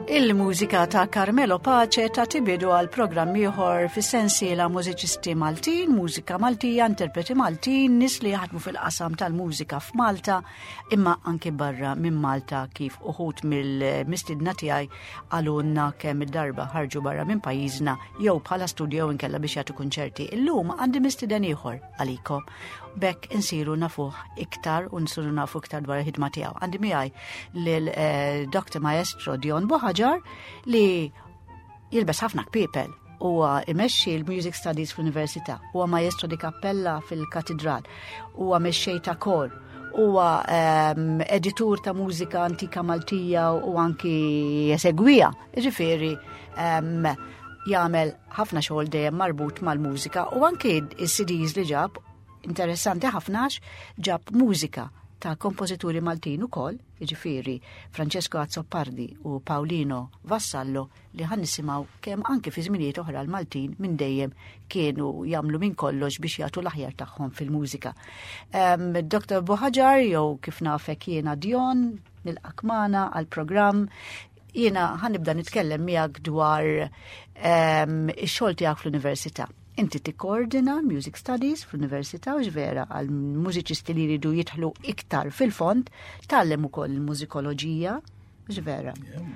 Il-mużika ta' Carmelo Pace ta' tibidu għal programm ieħor fis-sensiela mużiċisti Maltin, mużika Maltija, interpreti Maltin, nies li jaħdmu fil-qasam tal-mużika f'Malta, imma anke barra minn Malta kif uħud mill-mistidna tiegħi għalunna kemm id-darba ħarġu barra minn pajjiżna jew bħala studju inkella biex jagħtu kunċerti. Illum għandi mistiden ieħor għalikom. Bekk insiru nafuh iktar u nsiru nafu iktar dwar il-ħidma tiegħu. Għandi miegħi lil Dr. Maestro Dion Bohajar li jilbes ħafna kpiepel huwa imexxi l-Music Studies fl-Università, huwa maestro di kappella fil-Katedral, huwa mexxej ta' kor, huwa editur ta' mużika antika Maltija u anki esegwija. Ġifieri jagħmel ħafna xogħol dejjem marbut mal-mużika u anki is-CDs li ġab interessanti ħafnax ġab mużika ta' kompożituri Maltin ukoll, jiġifieri Francesco Azzopardi u Paolino Vassallo li ħan nisimgħu kemm anke fi żminijiet oħra l-Maltin minn dejjem kienu jagħmlu minn kollox biex jagħtu l-aħjar tagħhom fil-mużika. Dr. Bohajar jew kif nafek jiena Dion nilqak-magħna għall-programm. Jiena ħanibda nitkellem miegħek dwar ix-xogħol tiegħek fl-Università. Inti tikkoordina Music Studies fl-Università u ġvera għal mużiċisti li jridu jidħlu iktar fil-fond, tgħallem ukoll il-mużikoloġija, ġvera.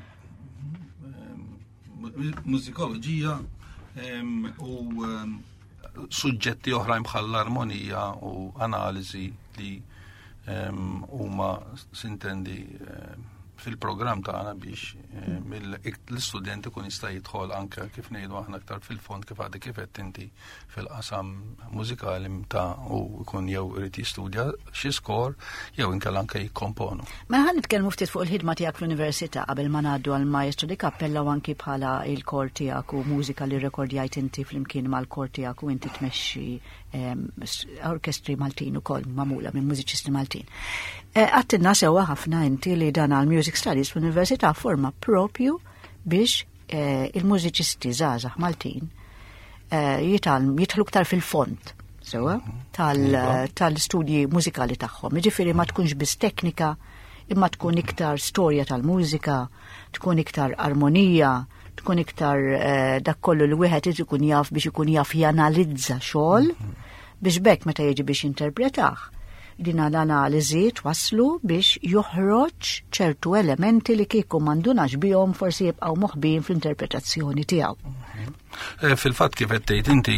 Mużikoloġija u suġġetti oħrajn bħal l-armonija u analiżi li huma sintendi fil-programm tagħna biex l-istudenti kun jista' jidħol anke kif ngħidu aħna aktar fil-fond kif għadek kif qed inti fil-qasam mużikali ta' u jkun jew irid jistudja xi skor jew inkella anke jikkomponu. Mela ħan nitkellmu ftit fuq il-ħidma tiegħek fl-Università qabel ma ngħaddu għal maestro di kappella u anki bħala il-kor tiegħek u mużika li rrekordjajt inti flimkien mal-kor tiegħek u inti tmexxi orkestri Maltin ukoll magħmula minn mużiċisti Maltin. Għattinna sewa ħafna inti li dan għal Music Studies fl-Università forma propju biex il-mużiċisti żgħażagħ Maltin jidħlu iktar fil-fond sewa tal-studji mużikali tagħhom. Jiġifieri ma tkunx biss teknika, imma tkun iktar storja tal-mużika, tkun iktar armonija, tkun iktar dak kollu li wieħed ikun jaf biex ikun jaf janalizza xogħol biex bekk meta jiġi biex interpretah. Din l-analiżi twaslu biex joħroġ ċertu elementi li kieku m'għandunax bihom forsi jibqgħu moħbin fl-interpretazzjoni tiegħu. Fil-fatt kif qed tgħid inti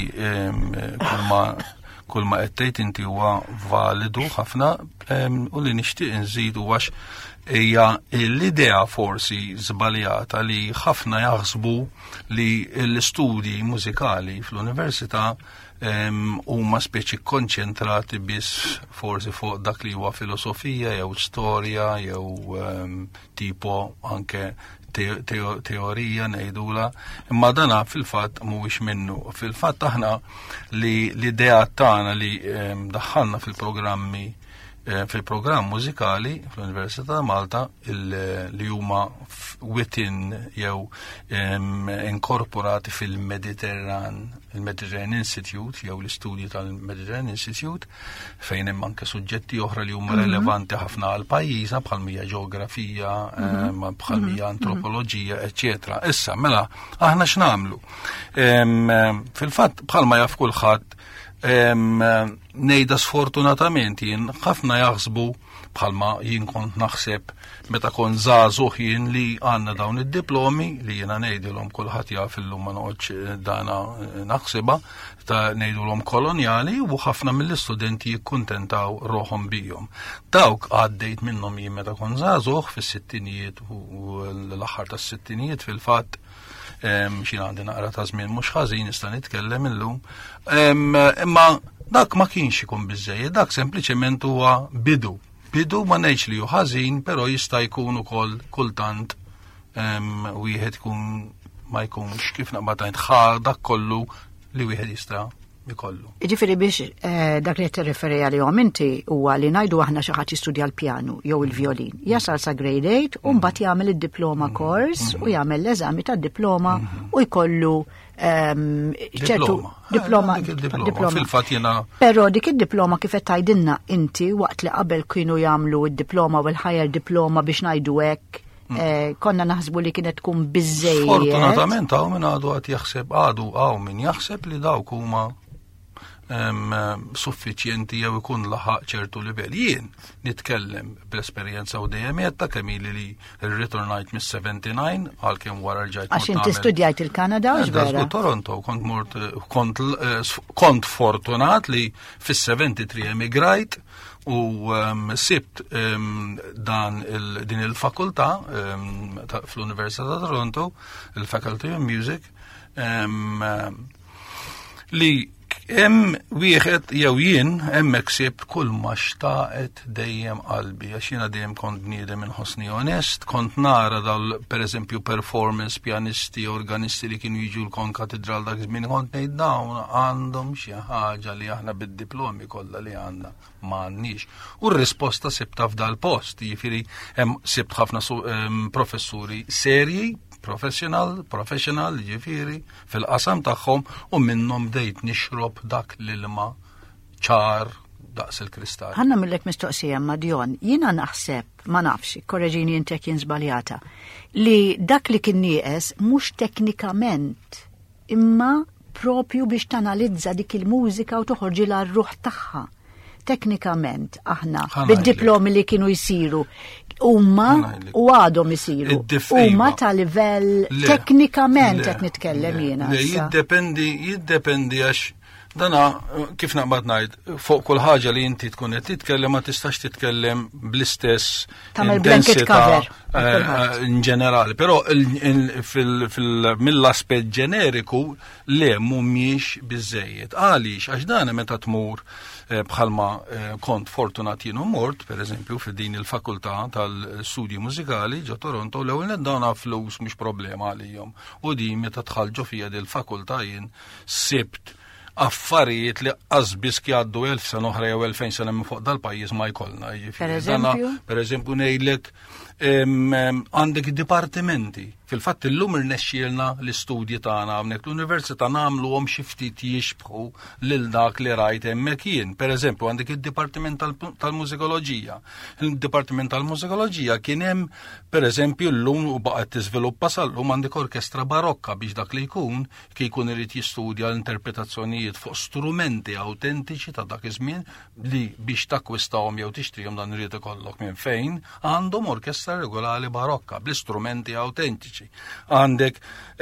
kull ma qed tgħid inti huwa validu ħafna u li nixtieq inżidu għax hija l-idea forsi żbaljata li ħafna jaħsbu li l-istudji mużikali fl-università huma speċi konċentrati biss forsi fuq dak li huwa filosofija jew storja jew tipo anke teorija ngħidula, imma dana fil-fatt mhuwiex minnu. Fil-fatt aħna li l-idea tagħna li daħħalna fil-programmi fil-programm mużikali fl-Università ta' Malta li huma within jew inkorporati fil-Mediterranean Institute jew l-istudji tal-Mediterranean Institute fejn hemm anke suġġetti oħra li huma relevanti ħafna għal pajjiżna bħal mija ġeografija, bħal mija antropoloġija, eċetera. Issa mela aħna x'nagħmlu? Fil-fatt bħalma jaf kulħadd nejda sfortunatament jien ħafna jaħsbu bħalma jien kont naħseb meta kon żagħżugħ jien li għandna dawn id-diplomi li jiena ngħidilhom kulħadd jaf illum ma noqgħodx dana naħsibha ta' ngħidulhom kolonjali u ħafna mill-istudenti jikkuntentaw roħhom bihom. Dawk għaddejt minnhom jien meta kon żagħżugħ fis-sittinijiet u l-aħħar tas-sittinijiet fil-fatt xina għandi naqra ta' żmien mhux ħażin nista' nitkellem illum. Imma dak ma kienx ikun biżżejjed, dak sempliċement huwa bidu. Bidu ma ngħidx li hu ħażin, però jista' jkun ukoll kultant wieħed ikun ma jkunx kif naqbad ngħid dak kollu li wieħed jista' ikollu. Ġifieri biex dak li qed tirreferi għalihom inti huwa li ngħidu aħna xi ħadd jistudja l-pjanu jew il-violin. Jasal sa grade 8 u mbagħad jagħmel id-diploma course u jagħmel l-eżami tad-diploma u jkollu ċertu diploma fil-fatt jiena. Però dik id-diploma kif qed tgħidilna inti waqt li qabel kienu jagħmlu id-diploma u l-higher diploma biex ngħidu hekk konna naħsbu li kienet tkun biżejjed. Fortunatament hawn min għadu għad jaħseb min jaħseb li dawk huma suffiċjenti jew ikun laħaq ċertu livell. Jien nitkellem bl-esperjenza u dejjem jetta kemili li r-returnajt mis-79 għalkemm wara rġajt. Għax inti studjajt il-Kanada u ġvera? Toronto, kont fortunat li fis-73 emigrajt u sibt din il-fakultà fl-Università ta' Toronto, il-Faculty of Music, li wieħed jew jien hemmhekk sibt kull ma xtaqet dejjem qalbi għax jiena dejjem kont bniedem inħossni onest, kont nara pereżempju performance pjanisti, organisti li kienu jiġu l-Konkatedral dak żmien kont ngħid dawn għandhom xi ħaġa li aħna bid-diplomi kollha li għandna m'għandniex. U r-risposta sibta f'dal post, jiġifieri hemm sibt ħafna professuri serji, professional, ġifiri, fil-qasam tagħhom u minnhom bdejt nixrob dak l-ilma ċar daqs il-kristall. Ħanna millek mistoqsija Madjon, jiena naħseb, ma nafx, korreġini intek jien żbaljata, li dak li kien nieqes mhux teknikament, imma propju biex tanalizza dik il-mużika u toħorġilha r-ruħ tagħha. Teknikament aħna bid-diplomi li kienu jsiru huma u għadhom isiru. Huma ta' livell teknikament qed nitkellem jiena. Jiddependi għax dana kif naqbad ngħid fuq kull ħaġa li inti tkun qed titkellem ma tistax titkellem bl-istess intensità in ġenerali, però mill-aspett ġeneriku le mhumiex biżejjed. Għaliex għax dan meta tmur bħalma kont fortunat jien u mort, per eżempju, f'din il-fakultà tal-studji mużikali ġo Toronto, l-ewwel dawna flus mhux problema għalihom. U din meta tħallġu fija dil-fakultà jien sibt affarijiet li qasbis jgħaddu 1000 sena oħra jew 2000 sena minn fuq dal-pajjiż ma jkollna. Per eżempju ngħidlek għandek dipartimenti. Fil-fatt illum irnexxielna l-istudji tagħna hawnhekk l-università nagħmluhom xi ftit jixbħu lil dak li rajt hemmhekk jien. Pereżempju għandek id-Dipartiment tal-Mużikoloġija. Il-Dipartiment tal-Mużikoloġija kien hemm pereżempju llum u baqgħet tiżviluppa sal-lum għandek orkestra barokka biex dak li jkun irid jistudja l-interpretazzjonijiet fuq strumenti awtentiċi ta' dak iż-żmien li biex takkwistahom jew tixtrihom dan irid ikollok minn fejn għandhom orkestra regolari barokka bl-istrumenti awtentiċi. Għandek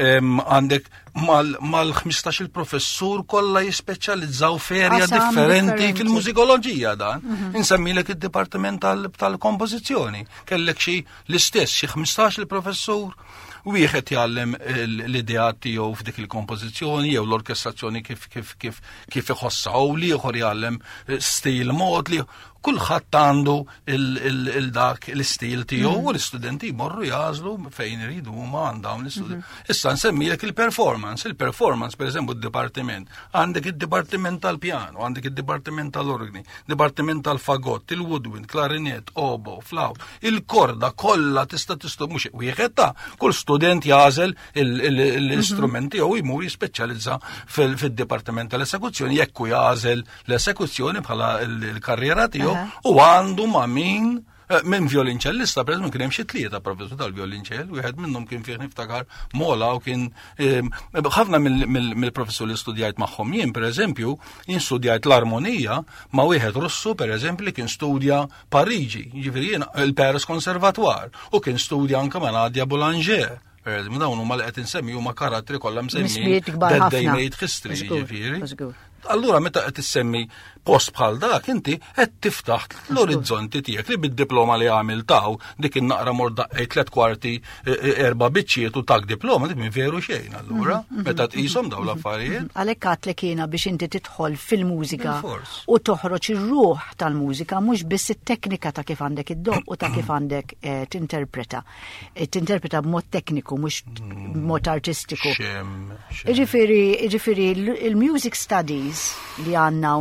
mal-15 il-professur kollha jispeċjalizzaw ferja differenti fil-mużikoloġija dan. Insemmilek id-Dipartiment tal-Kompożizzjoni. Kellek xi l-istess xi 15 il-professur wieħed jgħallem l-idea tiegħu f'dik il-kompożizzjoni jew l-orkestrazzjoni kif iħossha u ieħor jgħallem stil mod li kulħadd għandu il-dak l-istil tiegħu u l-istudenti jmorru jażlu fejn iridu huma għandhom l-istudenti. Issa nsemmilek il-performance pereżempju d-dipartiment. Għandek id-dipartiment tal-pjano, għandek id-dipartiment tal-organi, dipartiment tal-fagott, il-woodwind, klarinett, obo, flaut, il-korda kollha tista' mhux wieħed ta' kull student jażel l-istrumenti jew jmur jispeċjalizza fid-dipartiment tal-esekuzzjoni jekk hu jażel l-esekuzzjoni bħala l-karriera tiegħu u għandu ma' minn violinċellista, per eżempju, kien hemm xi tlieta professur tal-violinċell, wieħed minnhom kien fih niftakar Mola u kien ħafna mill-professur li studjajt magħhom jien, per eżempju, jien studjajt l-armonija ma' wieħed Russu, per eżempju, li kien studja Pariġi, jiġifieri jien il-Paris Conservatoire, u kien studja anke ma' Nadia Boulanger. Dawn huma li qed insemmi huma karattri kollha msemmi dead-day history, jiġifieri. Allura meta qed issemmi post bħal dak inti qed tiftaħ l-orizzonti tiegħek li bid-diploma li għamil taw dik innaqra mor daqqejt 3 kwarti 4 biċċiet u tak diploma dik minn veru xejn allura meta tqishom dawn l-affarijiet. Għalhekk għatlek jiena biex inti tidħol fil-mużika u toħroġ ir-ruħ tal-mużika mhux biss it-teknika ta' kif għandek id-doq u ta' kif għandek tinterpreta. Tinterpreta b'mod tekniku mhux b'mod artistiku. Jiġifieri il-music studies li għandna hawnhekk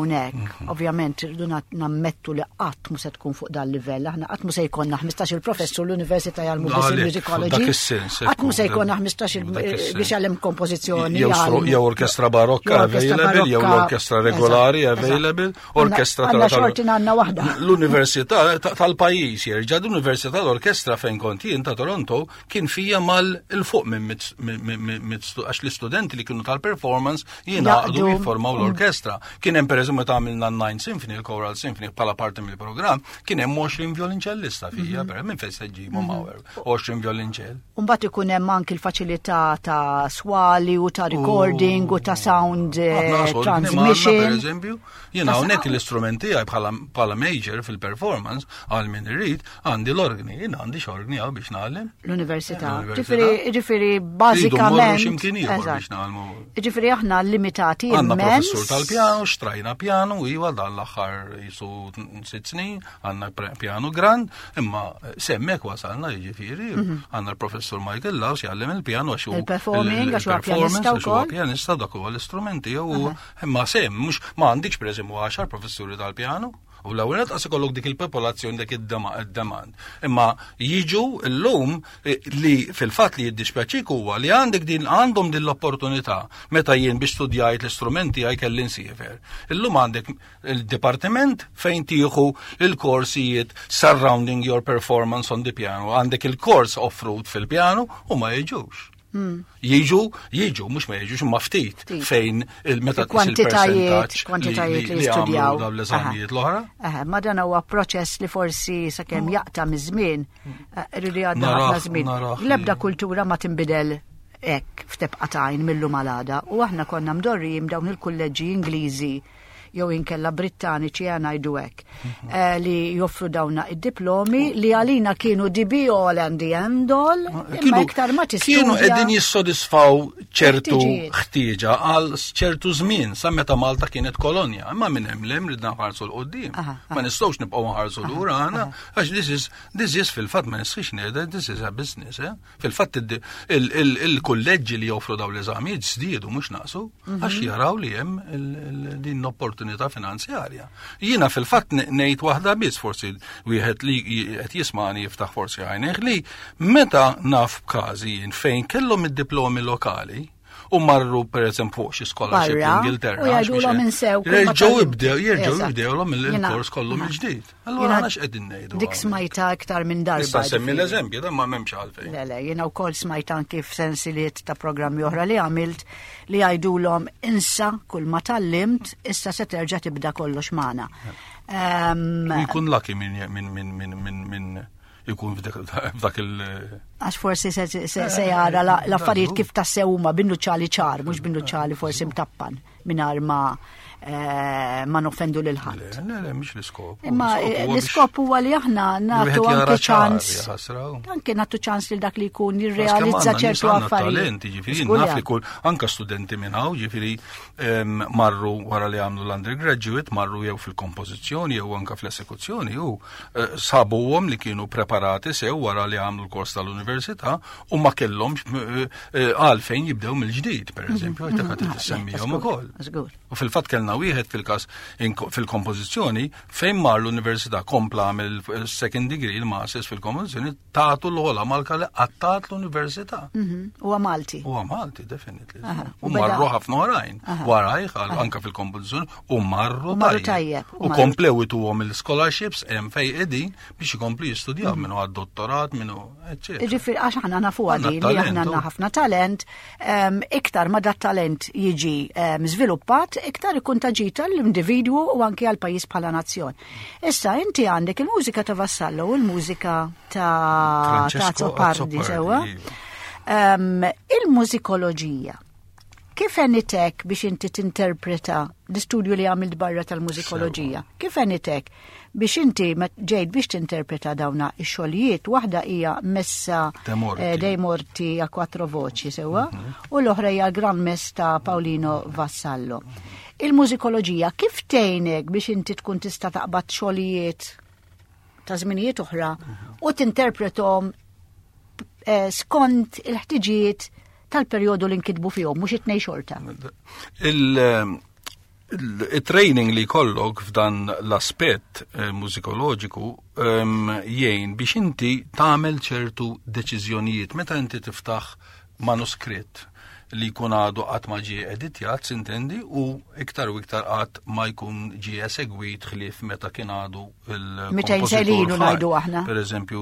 ovvjament irridu nammettu li qatt mhux se tkun fuq dal livell. Aħna qatt mhux se jkollna 15-il professur l-Università jgħallmu musicology. Qatt mhux se jkollna 15-il biex jgħallem kompożizzjoni. Jew orkestra barokka available, jew l-orkestra regolari available, orkestra l-Università tal-pajjiż jerġa' l-Università l-Orkestra fejn kont jien ta' Toronto kien fija mal-fuq minn għax l-istudenti li kienu tal-performance jingħaqdu jiffurmaw l-orkestra. Kien hemm pereżempju meta għamilna 9 Symphony, il-Choral Symphony bħala parti mill-programm, kien hemm 20 violonċellista fija, minn fejn se ġibhom hawn 20 violonċell. U mbagħad ikun hemm anke l-faċilità ta' swali u ta' recording u ta' sound transmission. Pereżempju, jien hawnhekk l-istrumenti bħala major fil-performance għal min irid għandi l-organi, jien għandi x'orgni hawn biex nagħlem. L-Università. Ġifieri bażikament. Ġifieri aħna limitati għandna professur tal-pjano, xtrajna pjano, iwa dan l-aħħar jisu 6 snin, għandna pjano grand, imma semmek wasalna jiġifieri, għandna l-professur Michael Laws jgħallem il-pjano għax il-performing għax huwa pjanista dak huwa l-istrumenti jew imma mhux ma għandikx pereżempju 10 professuri tal-pjano. U l-ewwel qas ikollok dik il-popolazzjoni dik id-demand. Imma jiġu llum li fil-fatt li jiddispjaċik huwa li għandhom din l-opportunità meta jien biex studjajt l-istrumenti għaj kelli nsiefer. Illum għandek il-dipartiment fejn tieħu il-korsijiet surrounding your performance on the piano. Għandek il-kors offroad fil-piano u ma jiġux. Jiġu, mux ma jiġux imma ftit fejn il-meta kwantitajiet li studjaw l-eżamijiet l-oħra. Ma dan huwa proċess li forsi sakemm jaqta' miż-żmien, irridu għadda ħafna żmien. L-ebda kultura ma tinbidel hekk f'tebqatajn millu malada u aħna konna mdorrijim dawn il-kulleġġi Ingliżi jew inkella Brittaniċi ngħidu hekk li joffru dawna id-diplomi li għalina kienu DB all and the end all, imma iktar ma tistudja. Kienu qegħdin jissodisfaw ċertu ħtieġa għal ċertu żmien sa meta Malta kienet kolonja, imma minn hemm lem ridna nħarsu l-qudiem. Ma nistgħux nibqgħu nħarsu lura għana għax this is fil-fatt ma nistgħix ngħidha this is a business. Fil-fatt il-kulleġġi li joffru dawn l-eżamijiet żdiedu mhux naqsu għax jaraw li hemm din opportunità finanzjarja. Jiena fil-fatt ngħid waħda biss forsi wieħed li qed jismani jiftaħ forsi għajnejh li meta naf b'każi fejn kellhom id-diplomi lokali u marru pereżempju xi scholarship Ingilterra. U jgħidulhom insew. Jerġgħu jibdewhom il-kors kollu mill-ġdid. Allura għana x'qegħdin ngħidu. Dik smajta iktar minn darba. Nista' semmi l-eżempju dan ma m'hemmx għalfejn. Le, jiena wkoll smajta anke f'sensiliet ta' programmi oħra li għamilt li jgħidulhom insa kull ma tallimt issa se terġa' tibda kollox magħna. Jkun laki minn jkun f'dak il- Għax forsi se jara l-affarijiet kif tassew huma binnuċċali ċar, mhux binnuċċali forsi mtappan mingħajr ma noffendu lil ħadd. Le, mhix l-iskop. Imma l-iskop huwa li aħna nagħtu anke ċans. Anke nagħtu ċans lil dak li jkun jirrealizza ċertu affarijiet. Ġifieri naf li kull anke studenti minn hawn, ġifieri marru wara li għamlu l-undergraduate, marru jew fil-kompożizzjoni jew anke fl-esekuzzjoni u sabuhom li kienu preparati sew wara li għamlu l-kors tal-università u ma kellhomx għalfejn jibdew mill-ġdid, pereżempju, għajta qed tissemmihom ukoll. U fil-fatt kellna wieħed fil-każ fil-kompożizzjoni fejn mar l-università kompla mill-second degree il-masters fil-kompożizzjoni tagħtu l-ogħla malka li qattat l-università. Huwa Malti. Huwa Malti, definitely. U marru ħafna oħrajn warajh anke fil-kompożizzjoni u marru tajjeb. U komplew ituhom il-scholarships hemm fejn qegħdin biex ikomplu jistudjaw minnu għad-dottorat minnu eċċetera. Ġifier għax aħna nafu għadin li aħna għandna ħafna talent, iktar ma dat talent jiġi żviluppat, iktar ikun taġita l-individwu u anke għal pajjiż bħala nazzjon. Issa inti għandek il-mużika ta' Vassallo u l-mużika ta' Azzopardi sewwa. Il-mużikoloġija kif għenitek biex inti tinterpreta l-istudju li għamilt barra tal-mużikoloġija? Kif għenitek biex inti ġejt biex tinterpreta dawna ix-xogħlijiet? Waħda hija Messa dei Morti a quattro voci sewwa u l-oħra hija Gran Mess ta' Paolino Vassallo. Il-mużikoloġija kif tgħinek biex inti tkun tista' taqbad xogħlijiet ta' żminijiet oħra u tinterpretom skont il-ħtiġijiet tal-perjodu li nkitbu fihom, mhux it-tnej xorta. il-training li kollok f'dan l-aspett mużikoloġiku jgħin biex inti tagħmel ċertu deċiżjonijiet meta inti tiftaħ manuskritt li jkun għadu qatt ma ġie editjat, sintendi, u iktar qatt ma jkun ġie segwit ħlief meta kien għadu il-kompożitur ngħidu aħna. Per eżempju,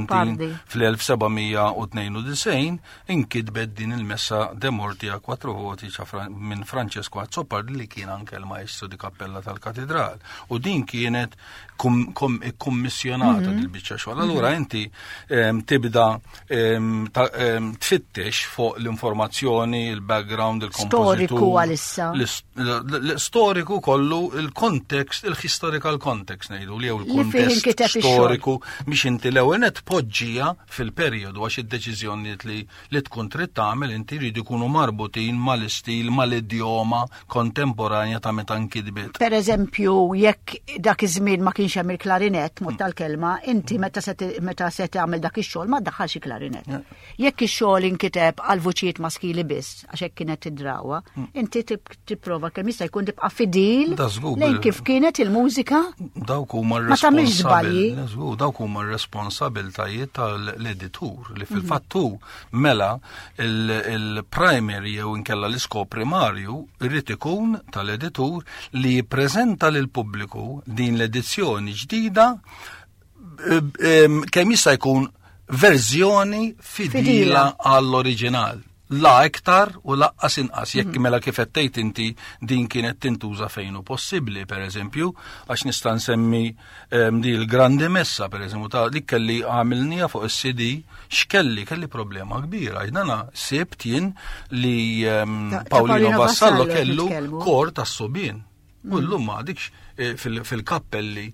fl-1792 inkitbet din il-messa De Mortia Quattro Voti minn Francesco Azzopardi li kien anke l-maestru di kappella tal-katedral. U din kienet kommissjonata dil-biċċa xogħol. Allura inti tibda tfittex fuq l-informazzjoni, il-background, il-kompożitur. Storiku għalissa. L-storiku kollu, il-kontekst, il-historical context ngħidu li jew il-kontest storiku biex inti l-ewwel net poġġija fil-perjodu għax id-deċiżjonijiet li tkun trid tagħmel inti jridu jkunu marbutin mal-istil, mal-idjoma kontemporanja ta' meta nkitbet. Pereżempju, jekk dak iż-żmien ma kienx hemm il-klarinett mod tal-kelma, inti meta se tagħmel dak ix-xogħol ma ddaħħalx il-klarinett. Jekk ix-xogħol inkiteb għal vuċijiet maskili biss għax hekk kienet id-drawa, inti tipprova kemm jista' jkun tibqa' fidil lejn kif kienet il-mużika. Dawk huma r-responsabiltajiet tal-editur li fil-fattu mela il-primary jew inkella l-iskop primarju irrid ikun tal-editur li jippreżenta lil pubbliku din l-edizzjoni ġdida kemm jista' jkun verżjoni fidila għall-oriġinal. La iktar u laqqas inqas, jekk mela kif qed tgħid inti din kienet tintuża fejn hu possibbli, pereżempju, għax nista' nsemmi di l-Grandi Messa, pereżempju, ta' dik kelli għamilnija fuq is-CD, kelli problema kbira. Jiena sibt jien li Paolino Vassallo kellu kor tas-subien. U llum ma dikx fil-kappelli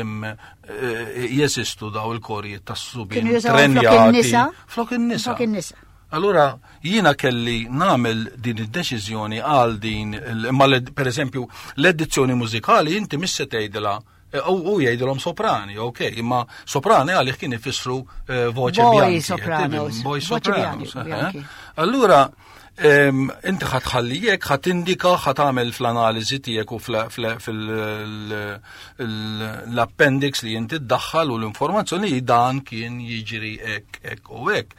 jeżistu daw il-korijiet tas-subien trenjati flok in-nisa. Allura jiena kelli nagħmel din id-deċiżjoni għal din per eżempju l-edizzjoni mużikali inti mis se tgħidilha u jgħidilhom soprani, okay, imma soprani għalih kien ifissru voċe bianchi. Boy sopranos. Allura inti ħatħallijek, ħatindika, ħatagħmel fl-analiżi tiegħek u l-appendix li inti ddaħħal u l-informazzjoni li dan kien jiġri hekk u hekk.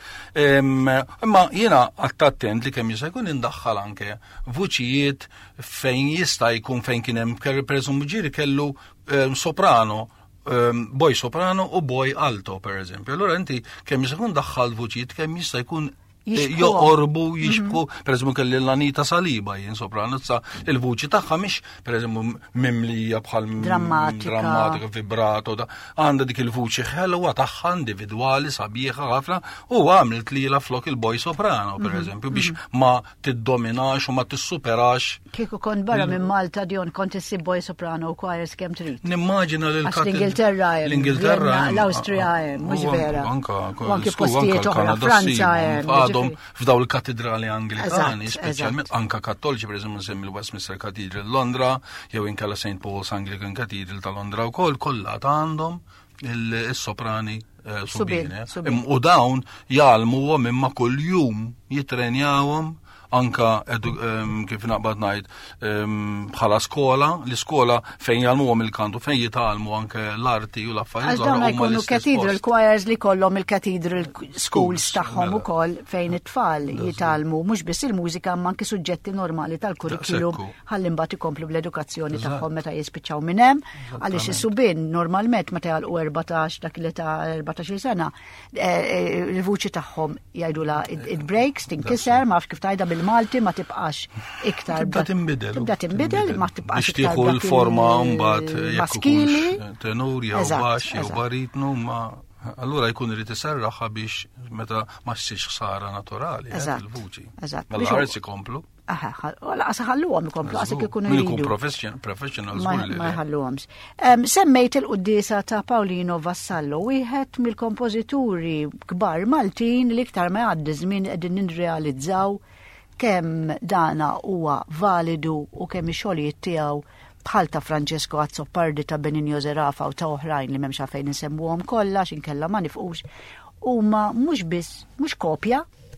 Imma jiena attent li kemm jista' jkun indaħħal anke vuċijiet fejn jista' jkun fejn kien hemm pereżempju ġieri kellu soprano, boy soprano u boy alto pereżempju. Allura inti kemm jista' jkun daħħal vuċijiet kemm jista' jkun joqorbu, jixbku, per eżempju kelli l-Anita Saliba jien sopranizza, il-vuċi tagħha mhix per eżempju mimlija bħal drammatika, vibrato, għandha dik il-vuċi ħelwa tagħha individwali sabiħa ħafna u għamilt lilha flok il-boy soprano, per eżempju, biex ma tiddominax u ma tissuperax. Kieku kont barra minn Malta Dion kont issib boy soprano u choirs kemm trid. Nimmaġina l-Ingilterra l-Awstrija hemm, mhux vera. Anke postijiet oħra, Franza hemm. F'daw il-katedrali Anglikani, speċjalment anka kattoliċi, per eżempju nsemmi l-Westminster Cathedral Londra, jew inkella St. Paul's Anglican Cathedral ta' Londra wkoll kollha għandhom il-soprani subine. U dawn jgħalmuhom imma kuljum jitrenjawhom anka kif naqbad ngħid bħala skola, l-iskola fejn jgħalmuhom il-kantu, fejn jitgħalmu anke l-arti u l-affarijiet. Għax dawn jkunu cathedral choirs li kollhom il-cathedral schools tagħhom ukoll fejn it-tfal jitgħalmu mhux biss il-mużika ma anke suġġetti normali tal-kurrikulum ħalli mbagħad ikomplu bl-edukazzjoni tagħhom meta jispiċċaw minn hemm għaliex is-subien normalment meta jgħalqu 14 dak li ta' 14 sena il-vuċi tagħhom jgħidula it breaks tinkiser ma nafx kif tgħidha Malti ma tibqax iktar tibda tinbidel ma tibqax iktar tieħu l-forma mbagħad maskili tenur jew baxx jew baritnu ma allura jkun irid iserraħha biex meta ma ssirx ħsara naturali fil-vuċi. Mela ħarsi ikomplu. Laqas ħalluhom ikomplu qasik ikunu jridu. Professionals ma jħalluhomx. Semmejt il-quddiesa ta' Paolino Vassallo, wieħed mill-kompożituri kbar Maltin li iktar ma jgħaddi żmien qegħdin nirrealizzaw kemm dana huwa validu u kemm ix-xogħlijiet tiegħu bħal ta' Francesco Azzopardi ta' Benigno Zerafa u ta' oħrajn li m'hemmx fejn insemmuhom kollha x'inkella ma nifqux huma mhux biss mhux kopja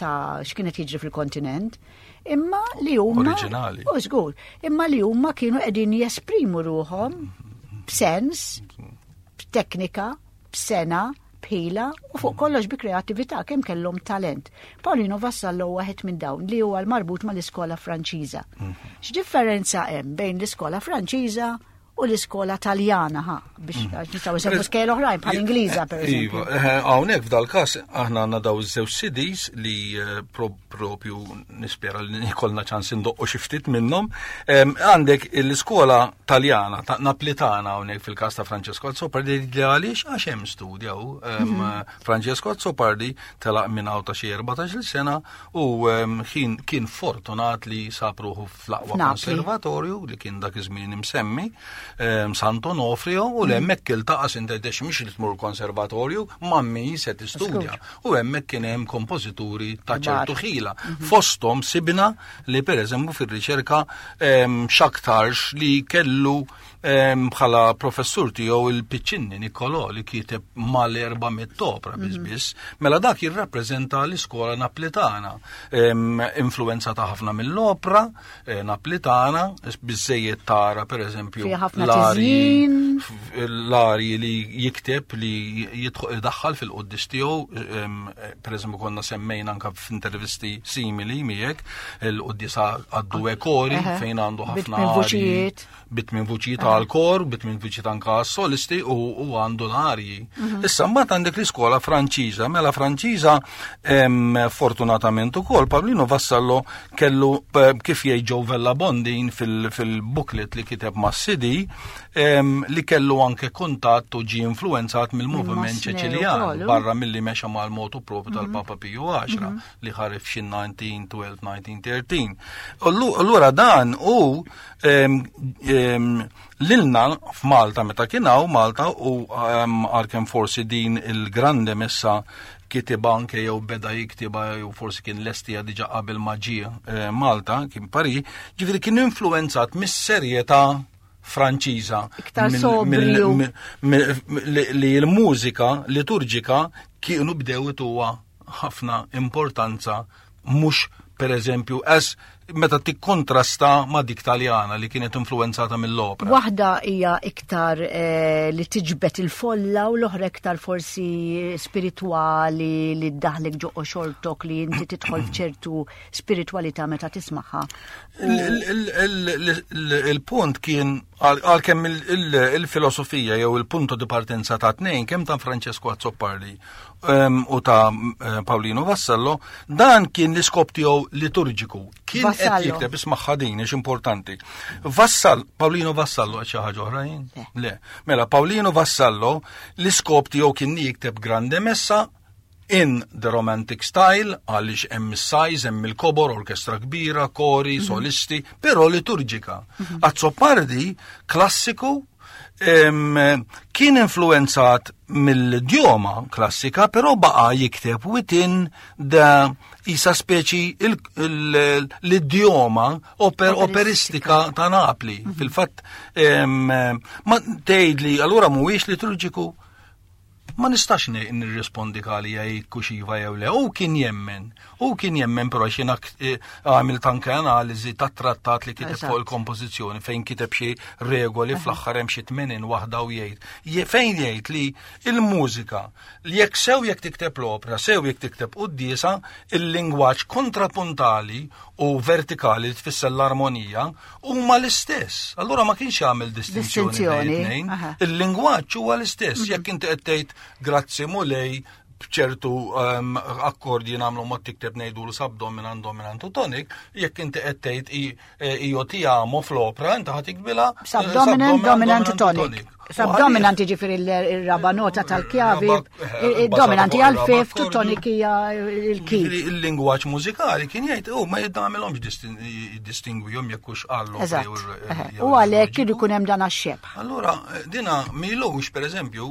ta' x'kienet jiġri fil-kontinent, imma li huma Oriġinali. Żgur, imma li huma kienu qegħdin jesprimu ruhom b'sens, b'teknika, b'sena, b'ħila u fuq kollox bi kreattività kemm kellhom talent. Paolino Vassallo huwa wieħed minn dawn li huwa l-marbut mal-iskola Franċiża. X'differenza hemm bejn l-iskola Franċiża u l-iskola Taljana biex nistgħu nsemmu skejl oħrajn bħal-Ingliża pereżempju. Iva, hawnhekk f'dal-każ aħna għandna daw iż-żewġ CDs li propju nispera li jkollna ċans indoqqu xi ftit minnhom. Għandek l-iskola Taljana ta' Naplitana hawnhekk fil-każ ta' Francesco Azzopardi li għaliex għax hemm studjaw. Francesco Azzopardi telaq minn ta' xi 14-il sena u kien fortunat li sapruħu fl-aqwa konservatorju li kien dak iż-żmien imsemmi Sant'Onofrio u l-hemmhekk iltaqas intedex mhix li tmur konservatorju mammi se tistudja u hemmhekk kien hemm kompożituri ta' ċertu ħila. Fosthom sibna li pereżempju fir-riċerka x'aktarx li kellu bħala professur tiegħu il-Piccinni Niccolò li kiteb mal-400 opra biss, mela dak jirrappreżenta l-iskola Naplitana, influenzata ħafna mill-opra Naplitana, biżejjed tara pereżempju l-ari li jikteb li jidħol fil-quddis tiegħu, pereżempju konna semmejna anke f'intervisti simili miegħek il-quddis għaddu ekori fejn għandu ħafna bit minn vuċijiet għal-kor, bit minn vuċijiet anke għas-solisti u għandu l-arji. Issa mbagħad għandek l-iskola Franċiża, mela Franċiża fortunatament ukoll Paolino Vassallo kellu kif jgħid Joe Vellabondin fil-booklet li kiteb mas-CD li kellu anke kuntatt u ġie influenzat mill-moviment ċeċiljan barra milli mexa mal-motu propju tal-Papa Pio X li ħaref xi 1912-1913. Allura dan lilna f'Malta meta kienaw Malta u għalkemm forsi din il-grande messa kiteba anke jew beda jiktiba jew forsi kien lestija diġà qabel ma ġie Malta kien Pari, ġifieri kien influenzat mis-serjetà Franċiża li l-mużika liturġika kienu bdew ituha ħafna importanza mhux pereżempju meta tikkontrasta ma' dik Taljana li kienet influenzata mill-opera. Waħda hija iktar li tiġbed il-folla u l-oħra iktar forsi spiritwali li ddaħlek ġoqo xortok li inti tidħol f'ċertu spiritwalità meta tismaħħa. Il-punt kien għalkemm il-filosofija jew il-punto di partenza ta' tnejn kemm ta' Francesco Azzopardi u ta' Paolino Vassallo, dan kien l-iskop tiegħu liturġiku. Kien qed jikteb ismaħħa din ix importanti. Paolino Vassallo qed xi ħaġa oħrajn? Le. Mela Paolino Vassallo l-iskop tiegħu kien jikteb grande messa in the romantic style, għaliex hemm is-sajż, hemm il-kobor, orkestra kbira, kori, solisti, però liturġika. Azzopardi klassiku kien influenzat mill-idjoma klassika, però baqa jikteb within isa speċi l-idjoma operistika ta' Napli. Fil-fatt, ma tgħidli, allura mhuwiex liturġiku? Ma nistax nirrispondi għali jgħid xiva jew le. U kien jemmen però xina għamilt anke analiżi tat-trattat li kiteb fuq il-kompożizzjoni fejn kiteb xi regoli fl-aħħar hemm xi 80 waħda u jgħid. Fejn jgħid li il-mużika li jekk tikteb l-opera, jekk tikteb qudiesa, il-lingwaġġ kontrapuntali u vertikali li tfisser l-armonija huma l-istess. Allura ma kienx jagħmel distinzjoni bejn it-tnejn. Il-lingwaġġ huwa l-istess. Jekk inti qed tgħid grazzi mulej b'ċertu akkordi nagħmlu mod tikteb ngħidulu subdominant, dominant u tonik, jekk inti qed tgħid io ti amo fl-opra, inti ħad tikbilha subdominant, dominant u tonik. Subdominant jiġifieri il-rabanota tal-kjavi, dominanti għal-fif, u tonik hija il-kif. Il-lingwaġġ mużikali kien jgħid ma jidgħamilhomx distingwihom jekk hux qallu. U għalhekk kien ikun hemm dan għax-xebħ. Allura dina milux pereżempju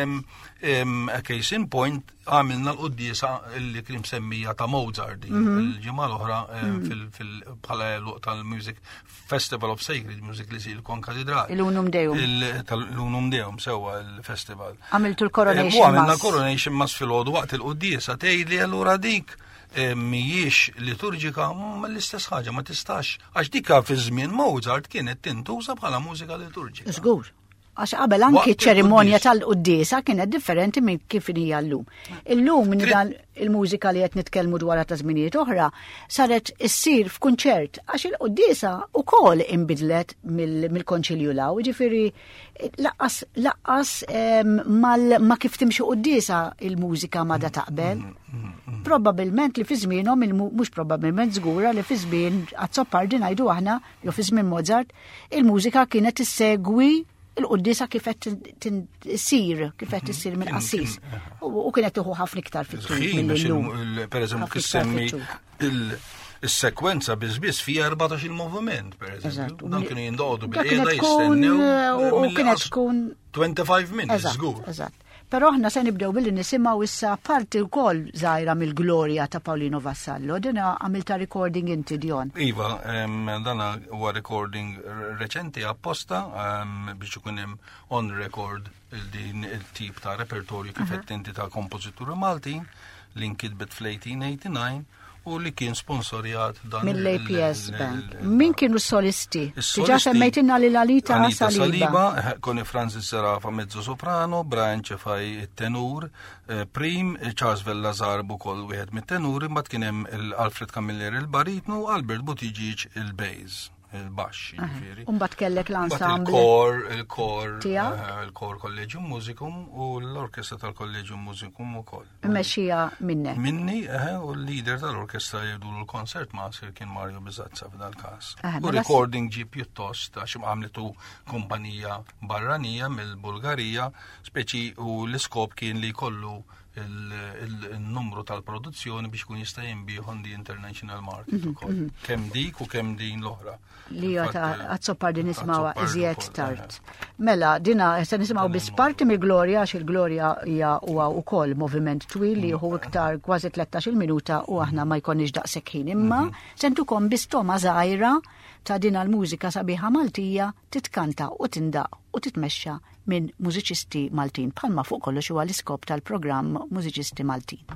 case in point għamilna l-quddiesa li kien msemmija ta' Mozart il-ġimgħa l-oħra bħala tal-Music Festival of Sacred Music li sil kon katedrali. Il-Unum Deum. jgħidulhom dejhom sewwa l-festival. Għamiltu l-Coronation U għamilna Mass. Coronation Mass fil-ħodu waqt il-qudiesa tgħidli allura dik mhijiex liturġika l-istess ħaġa ma tistax għax dikha fi żmien Mozart kienet tintuża bħala mużika liturġika. Żgur. Għax qabel anki ċerimonja tal-qudiesa kienet differenti minn kif hija llum. Illum dan il-mużika li qed nitkellmu dwarha ta' żminijiet oħra saret issir f'kunċert għax il-qudiesa wkoll inbidlet mill-konċilju law, jiġifieri laqqas ma kif timxi qudiesa il-mużika ma da taqbel. Probabilment li fi żmienhom mhux probabbilment żgura li fi żmien Azzoppardi ngħidu aħna jew fi żmien Mozart il-mużika kienet issegwi il-qudiesa kif qed issir, kif qed issir mill-qassis. U kienet tieħu ħafna iktar fit-tul mill-lum. Pereżempju kissemmi il-sekwenza biss fija 14 il-moviment, pereżempju. Dan kienu jindoqdu bil-qiegħda jistennew. U kienet tkun 25 minutes, żgur. Eżatt. Però aħna se nibdew billi nisimgħu issa parti wkoll żgħira mill-Glorja ta' Paolino Vassallo. Dina għamilta recording inti Dion. Iva, dana huwa recording reċenti apposta biex ikun hemm on record din il-tip ta' repertorju kif qed inti ta' kompożituri Maltin li nkitbet fl-1889 u li kien sponsorjat dan mill-APS Bank. Min kienu s-solisti? Diġà semmejtilna li Anita Saliba. Koni Francis Serafa mezzo soprano, Brian Cefaj tenur, Prim, Charles Vellazar bukoll wieħed mit-tenuri, mbagħad kien hemm Alfred Camilleri il-baritnu, Albert Buttigieg il-bass. Il-baxx, ġifieri. Mbagħad kellek l-ensemble. Il-kor Collegium Musicum u l-orkestra tal-Collegium Musicum ukoll. Mexxija minnek. Minni, u l-leader tal-orkestra jgħidu l-concert master kien Mario Bizazza f'dal każ. U recording ġi pjuttost għax għamletu kumpanija barranija mill-Bulgarija, speċi u l-iskop kien li jkollu il-numru tal-produzzjoni biex kun jista' jinbih on the international market ukoll. Kemm dik u kemm din l-oħra. Li Azzoppardi nisma'wa iżjed tard. Mela, dina se nisimgħu biss parti mill-Glorja għax il-Glorja hija huwa wkoll moviment twil li jieħu iktar kważi 13 minuta u aħna ma jkollniex daqshekk ħin. Imma sentukom biss toma żgħira ta' din l-mużika sabiħa Maltija titkanta u tindaq u titmexxa minn mużiċisti Maltin bħalma fuq kollox huwa l-iskop tal-programm Mużiċisti Maltin.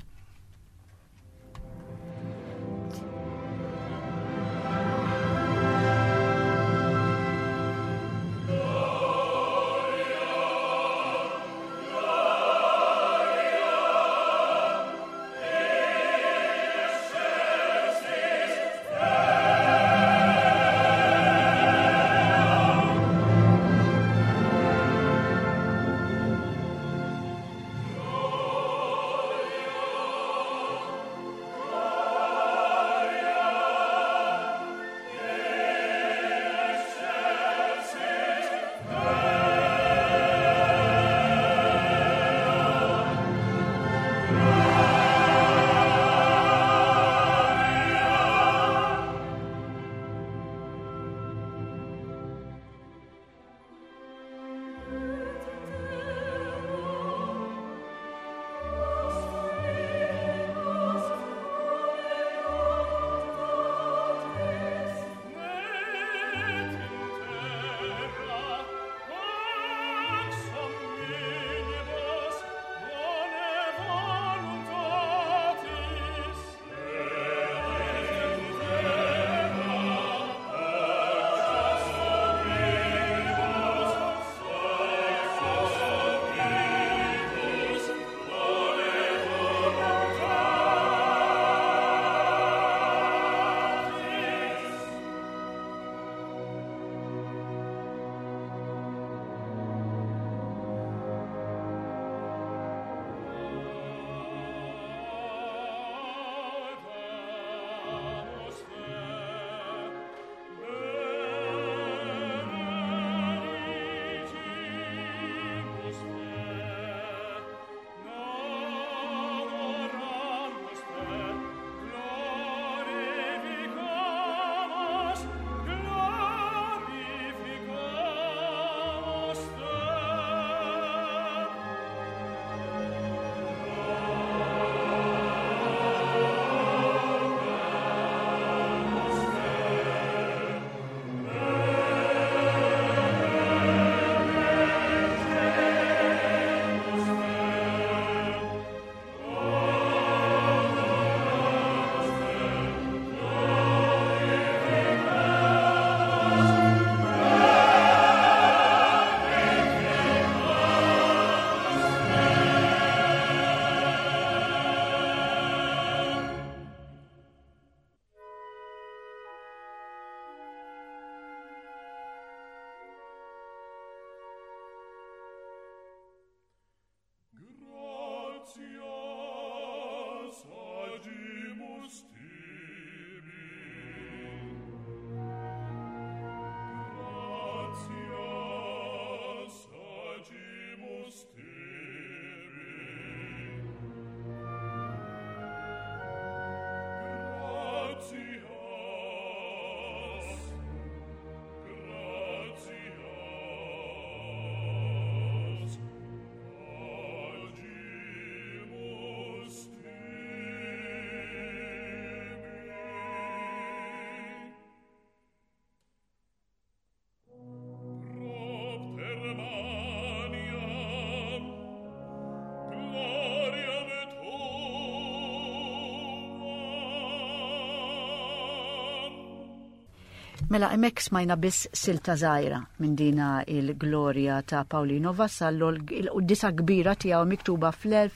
Mela, hemmhekk smajna biss silta żgħira minn dina il-Glorja ta' Paolino Vassallo, il-quddisa kbira tiegħu miktuba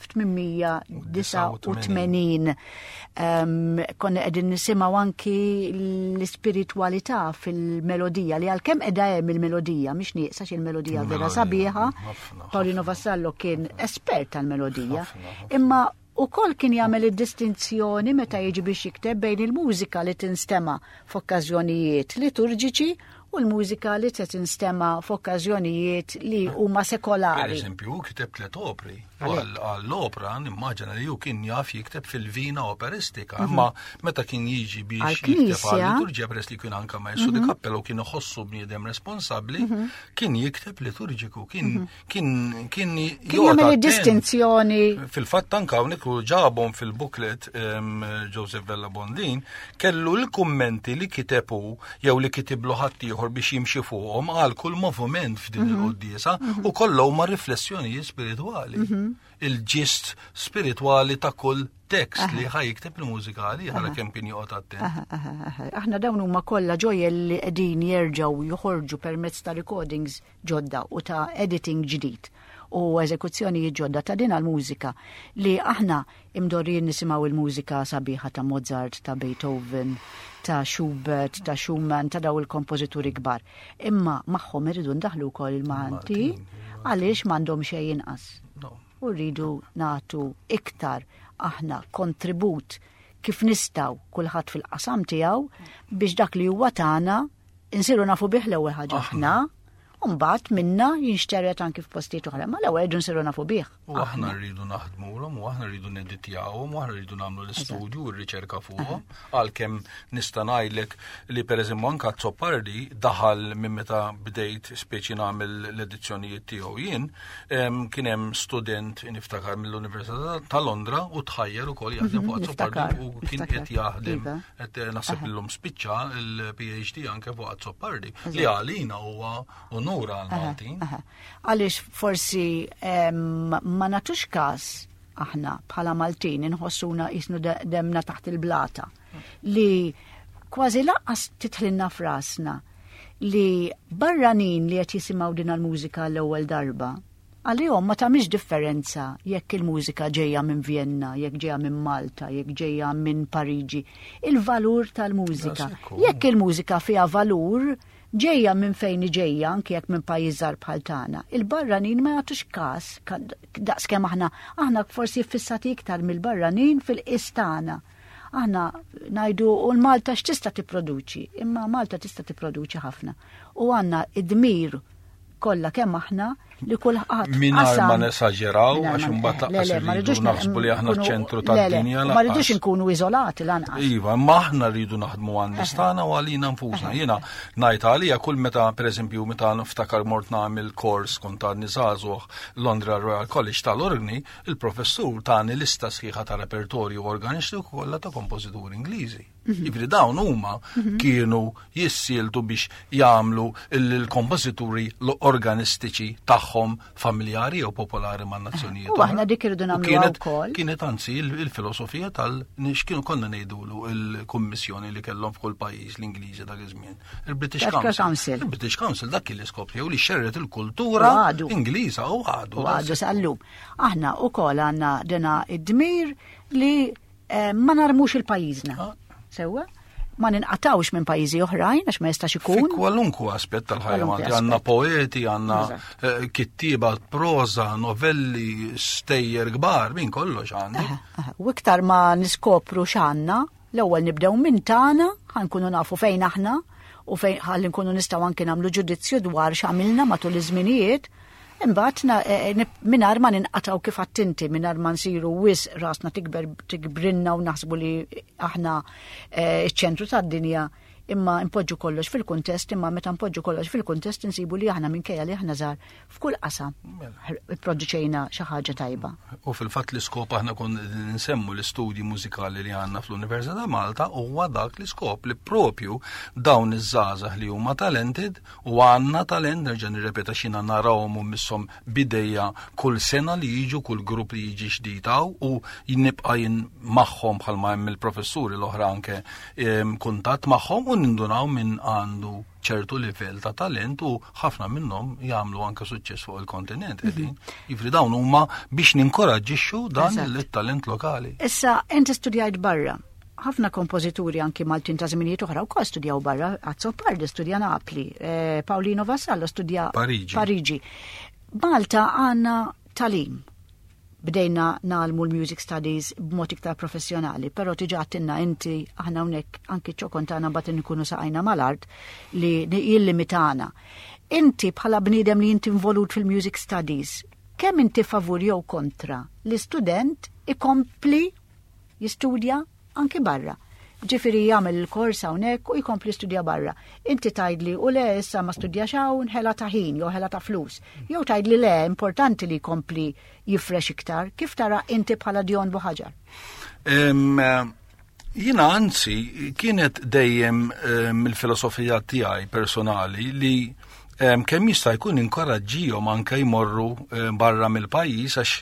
fl-1889. Konna qegħdin nisimgħu anki l-ispiritwalità fil-melodija li għalkemm qiegħda hemm il-melodija mhix nieqsax il-melodija vera sabiħa. Paolino Vassallo kien espert tal-melodija, imma ukoll kien jagħmel id-distinzjoni meta jiġi biex jikteb bejn il-mużika li tinstema' f'okkażjonijiet liturġiċi u l-mużika li tinstema' f'okkażjonijiet li huma sekolari. Per eżempju, kiteb 3 opri. Għall-opra nimmaġina li kien jaf jikteb fil-vina operistika, imma meta kien jiġi biex jikteb għal-liturġija peress li kien anke maestru di kappella u kien iħossu bniedem responsabbli, kien jikteb liturġiku, kien jagħmel id-distinzjoni. Fil-fatt anke hawnhekk ġabhom fil-booklet Joseph Vella Bondin kellu l-kummenti li kitebu jew li kitiblu ħadd ieħor biex jimxi fuqhom għal kull moviment f'din il-quddiesa u kollha huma riflessjonijiet spiritwali. Il-ġist spiritwali ta' kull tekst li ħajkteb il-mużikali ħara kemm kien joqgħod attent. Aħna dawn huma kollha ġojel li qegħdin jerġgħu joħorġu permezz ta' recordings ġodda u ta' editing ġdid u eżekuzzjonijiet ġodda ta' din għall-mużika li aħna imdorrin nisimgħu il-mużika sabiħa ta' Mozart, ta' Beethoven, ta' Schubert, ta' Schumann, ta' daw il-kompożituri kbar. Imma magħhom iridu ndaħlu wkoll il-Malti għaliex m'għandhom xejn inqas. U rridu nagħtu iktar aħna kontribut kif nistgħu kulħadd fil-qasam tiegħu biex dak li huwa tagħna insiru nafu bih l-ewwel ħaġa aħna u mbagħad minna jinxteret anke f'postijiet oħra, ma l-ewwel rridu nsiru nafu bih. U aħna rridu naħdmulhom, u aħna rridu nedditjawhom, u aħna rridu nagħmlu l-istudju u r-riċerka fuqhom, għalkemm nista' ngħidlek li pereżempju anke Zoppardi daħal minn meta bdejt speċi nagħmel l-edizzjonijiet tiegħu jien, kien hemm student niftakar mill-Università ta' Londra u tħajjer ukoll jaħdem fuq Zoppardi u kien qed jaħdem qed naħseb illum spiċċa il-PhD anke fuq Zoppardi li għalina huwa għaliex forsi ma natux każ aħna bħala Maltin inħossuna isnu demna taħt il-blata li kważi laqqas titħlinna frasna li barranin li qed jisimgħu din il-mużika l-ewwel darba għalihom ma tagħmilx differenza jekk il-mużika ġejja minn Vienna, jekk ġejja minn Malta, jekk ġejja minn Pariġi. Il-valur tal-mużika. Jekk il-mużika fiha valur ġejja minn fejn ġejja anke jekk minn pajjiż żgħar bħal tagħna. Il-barranin ma jagħtux każ daqskemm aħna forsi fissati iktar mill-barranin fil-qis tagħna. Aħna ngħidu u l-Malta x'tista' tipproduċi, imma Malta tista' tipproduċi ħafna. U għandna id-dmir kollha kemm aħna li kulħadd mingħajr ma nesaġeraw għax imbagħad laqqas naħsbu li aħna ċ-ċentru tad-dinja ma rridux inkunu iżolati lanqas. Iva, ma aħna rridu naħdmu għan-nies tagħna u għalina nfusna. Jiena ngħid għalija kull meta pereżempju meta niftakar mort nagħmel kors kont għadni żagħżugħ Londra Royal College tal-Orgni, il-professur tani lista sħiħa ta' repertorju organistiku kollha ta' kompożituri Ingliżi. Ivri dawn huma kienu jissieltu biex jagħmlu il-kompożituri organistiċi tagħhom familjari u popolari man-nazzjonijiet. U aħna dik irridu nagħmluha wkoll. Kienet anzi il-filosofija kienu konna ngħidulu il-kummissjoni li kellhom f'kull pajjiż l-Ingliżi dak iż-żmien. Il-British Council. Il-British Council dak kien li skopjew li xerret il-kultura Ingliża u għadu. Għadu sallum. Aħna wkoll għandna dena id-dmir li ma narmux il-pajjiżna. Sewwa? Ma ninqatawx minn pajjiżi oħrajn għax ma jistax ikun. Fi kwalunkwe aspett tal-ħajja għandna poeti, għandna kittieba proza, novelli, stejjer kbar, minn kollox għandi. U iktar ma niskopru x'għandna, l-ewwel nibdew minn tagħna, ħankunu nafu fejn aħna u fejn ħalli nkunu nistgħu anke nagħmlu ġudizzju dwar x'għamilna matul iż-żminijiet. Imbagħad mingħajr ma ninqataw kif attinti mingħajr ma nsiru wis rasna tikbrinna u naħsbu li aħna iċ-ċentru tad-dinja imma npoġġu kollox fil-kuntest, imma meta npoġġu kollox fil-kuntest insibu li aħna minkejja li aħna żgħar f'kull qasam ipproduċejna xi ħaġa tajba. U fil-fatt l-iskop aħna kun nsemmu l-istudji mużikali li għandna fl-Università Malta huwa dak l-iskop li propju dawn iż-żgħażagħ li huma talented u għandna talent nerġa' nirrepeta xina narawhom u misshom bidejja kull sena li jiġu kull grupp li jiġi ġditaw u nibqa' jien magħhom bħalma hemm il-professuri l-oħra anke kuntatt magħhom u nindunaw minn għandu ċertu livell ta' talent u ħafna minnhom jagħmlu anke suċċess fuq il-kontinent qegħdin. Jifri dawn huma biex ninkoraġġixxu dan il-talent lokali. Issa inti studjajt barra. Ħafna kompożituri anki Maltin ta' żminijiet oħra wkoll studjaw barra, Azzo Pardi studja Napli, Paolino Vassallo studja Pariġi. Malta għandna talim. Bdejna nagħmlu l-music studies b'mod iktar professjonali, però tiġatinna inti aħna hawnhekk anki ċokontana mbagħad nkunu saqajna mal-art li jillimitana. Inti bħala bniedem li inti involut fil-music studies, kemm inti favur jew kontra li student ikompli jistudja anki barra? Ġifiri jagħmel il-kors hawnhekk u jkompli studja barra. Inti tgħidli u le issa ma studjax hawn ħela ta' ħin jew ħela ta' flus. Jew tgħidli le importanti li jkompli jifresh iktar. Kif tara inti bħala Dion Buħaġar? Jina anzi kienet dejjem mill-filosofija tiegħi personali li kemm jista' jkun inkoraġġihom anke jmorru barra mill-pajjiż għax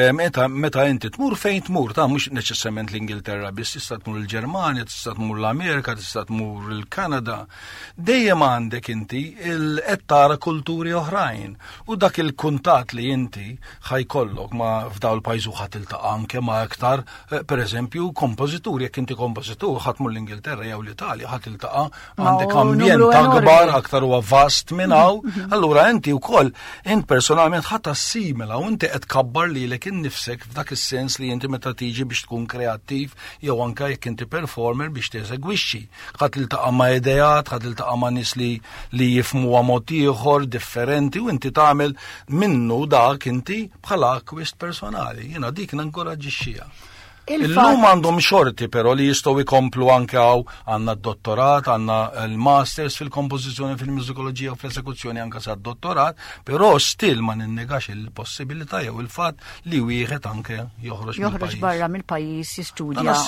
meta inti tmur fejn tmur ta' mhux neċessarjament l-Ingilterra biss tista' tmur il-Ġermanja, tista' tmur l-Amerika, tista' tmur il-Kanada. Dejjem għandek inti qed tara kulturi oħrajn u dak il-kuntatt li inti ħajkollok ma' f'daw il-pajjiż ħadd iltaqa' anke ma' aktar pereżempju kompożituri jekk inti kompożitur ħadd tmur l-Ingilterra jew l-Italja ħadd iltaqa' għandek ambjent akbar aktar huwa vast minn allura inti wkoll int personalment ħadd assimila u inti qed kabbar lilek innifsek f'dak is-sens li inti meta tiġi biex tkun kreattiv jew anke jekk inti performer biex teżegwixxi. Ħadd iltaqa' ma' idejat, ħadd iltaqa' ma' nies li jifhmuha mod ieħor differenti u inti tagħmel minnu dak inti bħala akwist personali. Jiena dik ninkoraġġixxiha. Illum għandhom xorti però li jistgħu jkomplu anke għandna d-dottorat, għandna l-masters fil-kompożizzjoni fil-mużikoloġija u fl-esekuzzjoni anke sa d-dottorat, però still ma ninnegax il-possibilità jew il-fatt li wieħed anke joħroġ barra mill-pajjiż jistudja.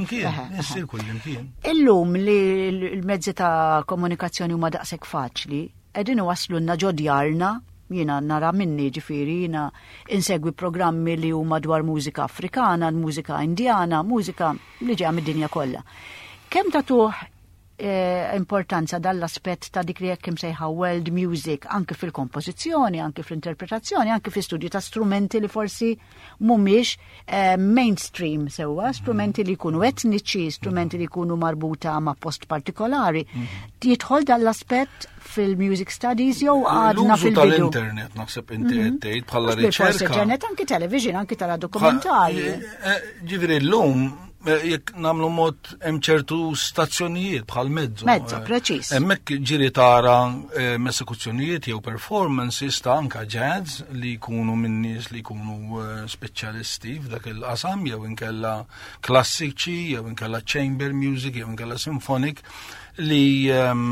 Issir kull imkien. Illum li l-mezzi ta' komunikazzjoni huma daqshekk faċli, qegħdin iwasslulna ġodjarna. Jiena nara minni ġifiri, jiena insegwi programmi li huma dwar mużika Afrikana, mużika Indjana, mużika li ġeja mid-dinja kollha. Kemm tagħtuh importanza dall-aspett ta' dik li jekk imsejħa world music anke fil-kompożizzjoni, anke fl-interpretazzjoni, anke fi-studju ta' strumenti li forsi mhumiex mainstream sewwa, strumenti li jkunu etniċi, strumenti li jkunu marbuta ma' post partikolari. Jidħol dall-aspett fil-music studies jew għadna fil-bidu. L-użu tal-internet naħseb inti qed tgħid bħala riċerka. Internet anke television, anke tara dokumentari. Ġifieri llum jekk nagħmlu mod hemm ċertu stazzjonijiet bħal mezzo. Mezzo, preċiż. Hemmhekk ġieri tara esekuzzjonijiet jew performances ta' anke jazz li jkunu minn nies li jkunu speċjalisti f'dak il-qasam jew inkella klassiċi jew inkella chamber music jew inkella symphonic li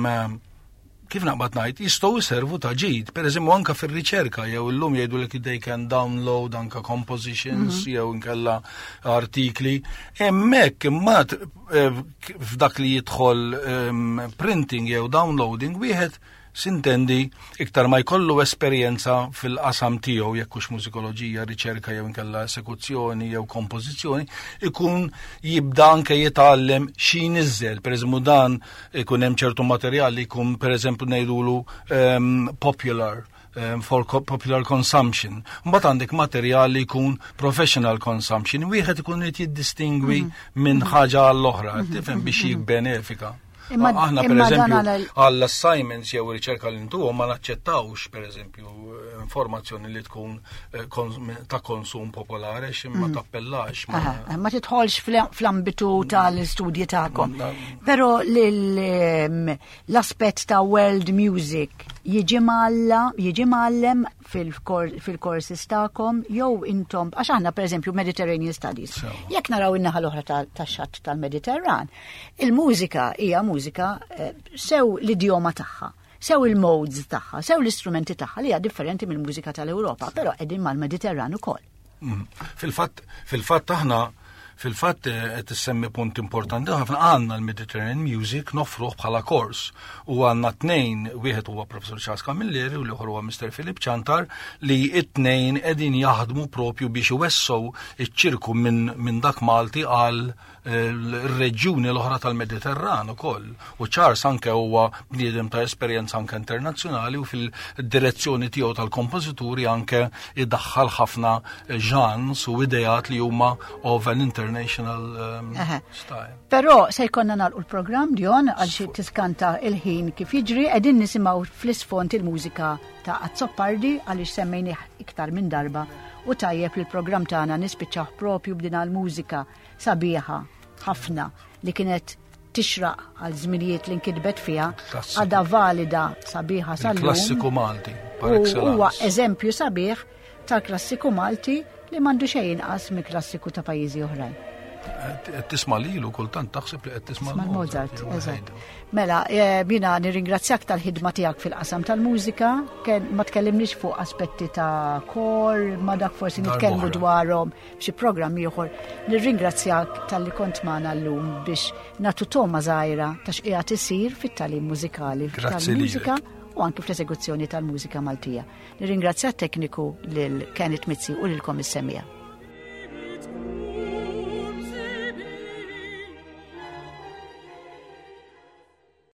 kif naqbad ngħid jistgħu jservu ta' ġid, pereżempju anke fir-riċerka jew illum jgħidulek they can download anke compositions jew inkella artikli. Hemmhekk imbagħad f'dak li jidħol printing jew downloading wieħed sintendi iktar ma jkollu esperjenza fil-qasam tiegħu jekk hux mużikoloġija, riċerka jew inkella esekuzzjoni jew kompożizzjoni, ikun jibda anke jitgħallem xi niżel. Pereżempju dan ikun hemm ċertu materjal li jkun pereżempju ngħidulu popular. For popular consumption. Mbagħad għandek materjal li jkun professional consumption. Wieħed ikun qed jiddistingwi minn ħaġa għall-oħra, tifhem biex jibbenefika. Aħna pereżempju għall-assignments jew riċerka li ntuhom ma naċċettawx pereżempju informazzjoni li tkun ta' konsum popolari x'imma tappellax. Ma tidħolx fl-ambitu tal-istudji tagħkom. Però l-aspett ta' world music jiġi mgħallem fil-courses tagħkom jew intom għax aħna pereżempju Mediterranean Studies. Jekk naraw in-naħa l-oħra tax-xatt tal-Mediterran, il-mużika hija mużika sew l-idjoma tagħha, sew il-modes tagħha, sew l-istrumenti tagħha li hija differenti mill-mużika tal-Ewropa, però qegħdin mal-Mediterran ukoll. Fil-fatt aħna Fil-fatt qed issemmi punt importanti ħafna għandna l-Mediterranean Music nofruh bħala kors u għandna tnejn, wieħed huwa Professor Charles Camilleri u l-ieħor huwa Mr. Philip Chantar li it-tnejn qegħdin jaħdmu propju biex iwessow iċ-ċirku minn dak Malti għal l-reġjuni l-oħra tal-Mediterran ukoll. U Charles anke huwa bniedem ta' esperjenza anke internazzjonali u fil-direzzjoni tiegħu tal-kompożituri anke iddaħħal ħafna ġans u idejat li huma of an international style. Però se jkollna nagħlqu l-programm Dion għal xi tiskanta il-ħin kif jiġri qegħdin nisimgħu fl-isfond il-mużika ta' Azzoppardi għaliex semmejnih iktar minn darba u tajjeb li l-programm tagħna nispiċċaħ propju b'din l-mużika sabiħa ħafna li kienet tixraq għal żminijiet li nkitbet fiha għadha valida sabiħa sal-lum. Klassiku Malti, par excellence. Huwa eżempju sabiħ tal-klassiku Malti li m'għandu xejn inqas mill-klassiku ta' pajjiżi oħrajn. Qed tisma' lilu kultant taħseb li qed tisma' Mozart. Eżatt. Mela, jiena nirringrazzjak tal-ħidma tiegħek fil-qasam tal-mużika, ma tkellimniex fuq aspetti ta' kor, ma dak forsi nitkellmu dwarhom f'xi programm ieħor. Nirringrazzjak tal-li kont magħna llum biex nagħtu toma żgħira ta' x'qiegħed isir fit-tagħlim mużikali tal-mużika u anke fl-eżekuzzjoni tal-mużika Maltija. Nirringrazzja t-tekniku lil Kenneth Mizzi u lilkom is-semmija.